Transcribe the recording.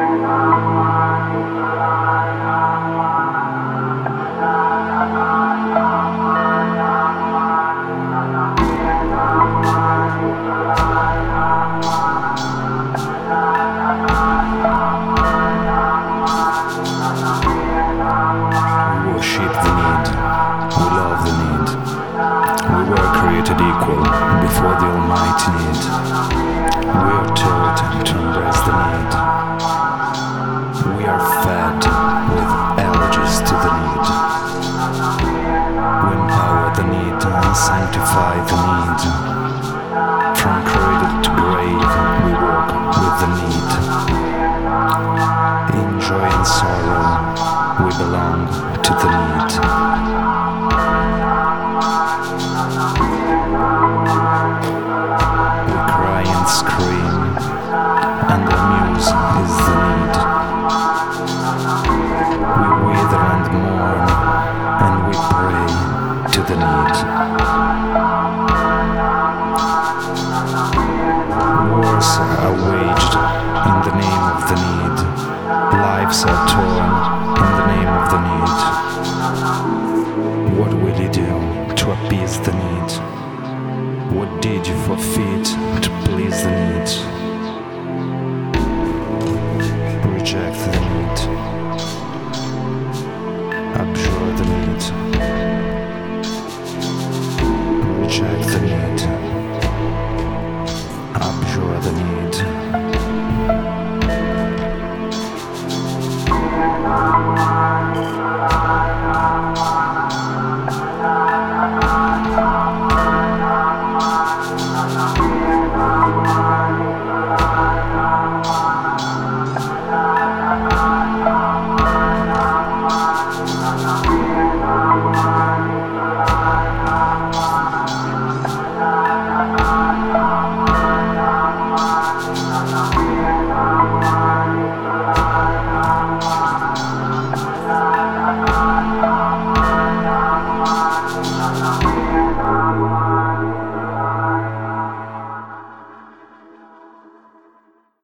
Equal before the almighty need. We are told to embrace the need. We are fed with elegies to the need. We empower the need and sanctify the need. From cradle to grave we walk with the need. In joy and sorrow we belong to the need. Scream, and the muse is the need. We wither and mourn, and we pray to the need. Wars are waged in the name of the need. Lives are torn in the name of the need. What will you do to appease the need? What did you forfeit to please the need? Reject the need.